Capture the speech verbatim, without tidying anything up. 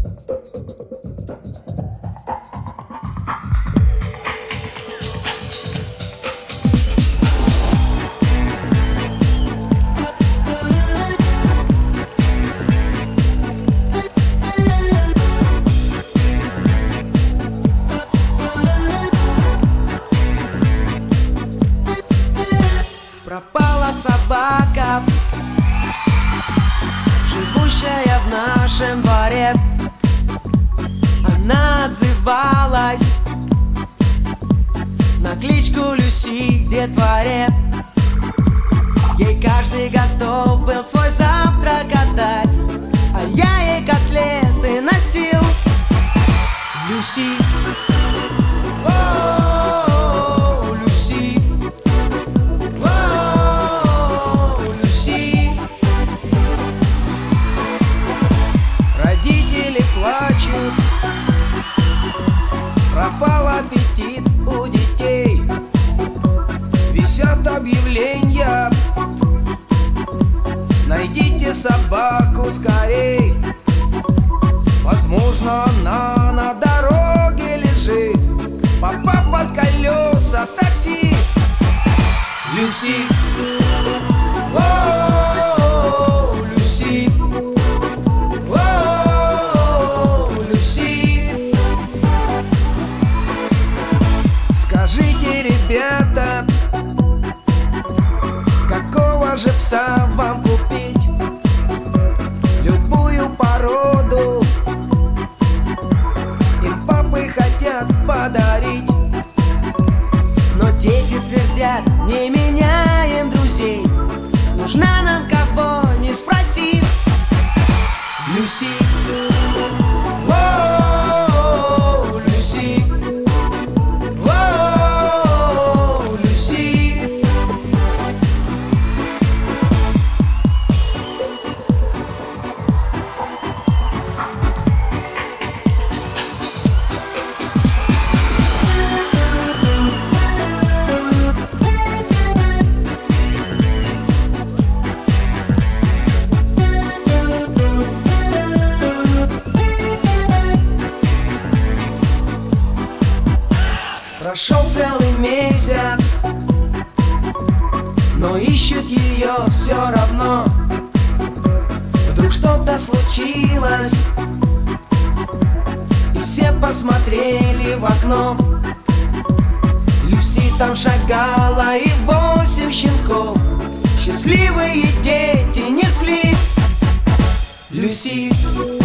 Пропала собака, живущая в нашем дворе. Она отзывалась на кличку Люси детворе. Ей каждый готов был свой завтрак отдать, а я ей котлеты носил. Люси, о, Люси, о, Люси. Родители плачут, пропал аппетит у детей. Висят объявления: найдите собаку скорей. Возможно, она на дороге лежит, попав под колеса такси. Люси, о, Люси, о, Люси. Скажите, ребята, какого же пса вам купить? Любую породу им папы хотят подарить. Но дети твердят: не меняем друзей, нужна нам, кого не спроси. Люси, о, Люси, о, Люси. Прошел целый месяц, но ищут ее все равно. Вдруг что-то случилось, и все посмотрели в окно. Люси там шагала, и восемь щенков счастливые дети несли. Люси,